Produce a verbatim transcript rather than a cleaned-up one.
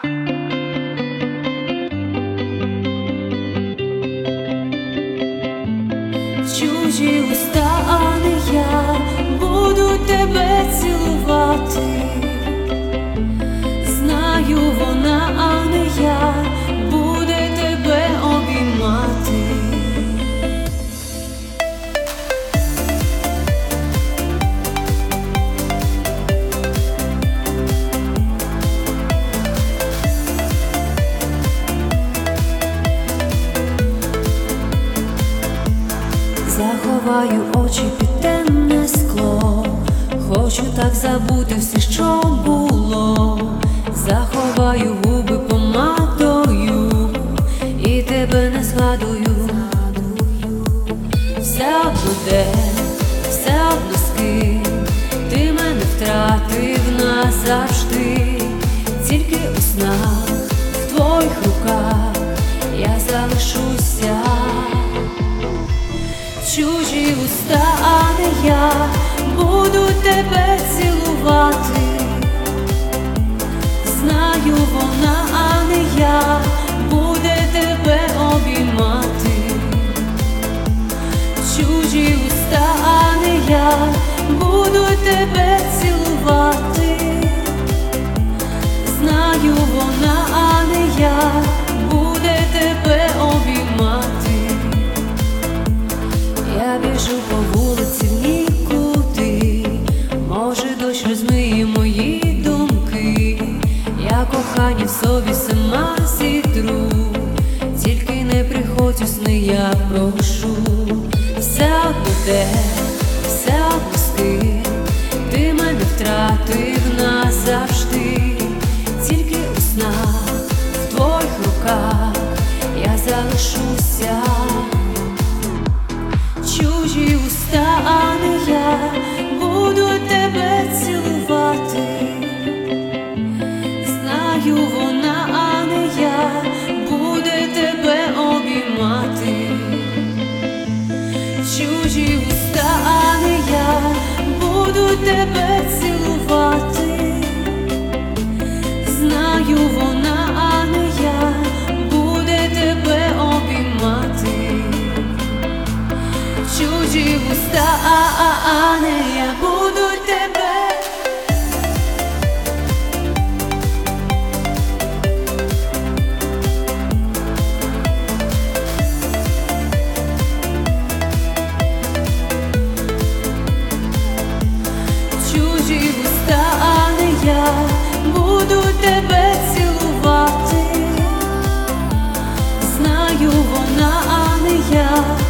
Чужі уста, а не я, буду тебе цілувати. Знаю, вона, а не я, буде тебе обіймати. Заховаю очі під темне скло, хочу так забути все, що було. Заховаю губи помадою і тебе не згадую. Все одно де, все одно з ким, ти мене втратив назавжди. Тільки у снах, в твоїх руках я залишуся. Чужі уста, а не я, буду тебе цілувати. Знаю, вона, а не я, буде тебе обіймати. Чужі уста, а не я, буду тебе цілувати. Знаю, вона, а не я, буде тебе обіймати. Я біжу по вулиці в нікуди, може дощ розмиє мої думки. Я кохання в собі сама зітру, тільки не приходь у сни, я прошу. Все одно де, все одно з ким, ти мене втратив назавжди. Тільки у снах, в твоїх руках я залишуся. Чужі уста, а не я, буду тебе цілувати. Знаю, вона, а не я, буде тебе обіймати. Чужі уста, а не я, буду тебе цілувати. Знаю, вона, а не я, буде тебе обіймати. Чужі уста, а, а, а не я, буду тебе. Чужі уста, а не я, буду тебе цілувати. Знаю, вона, а не я,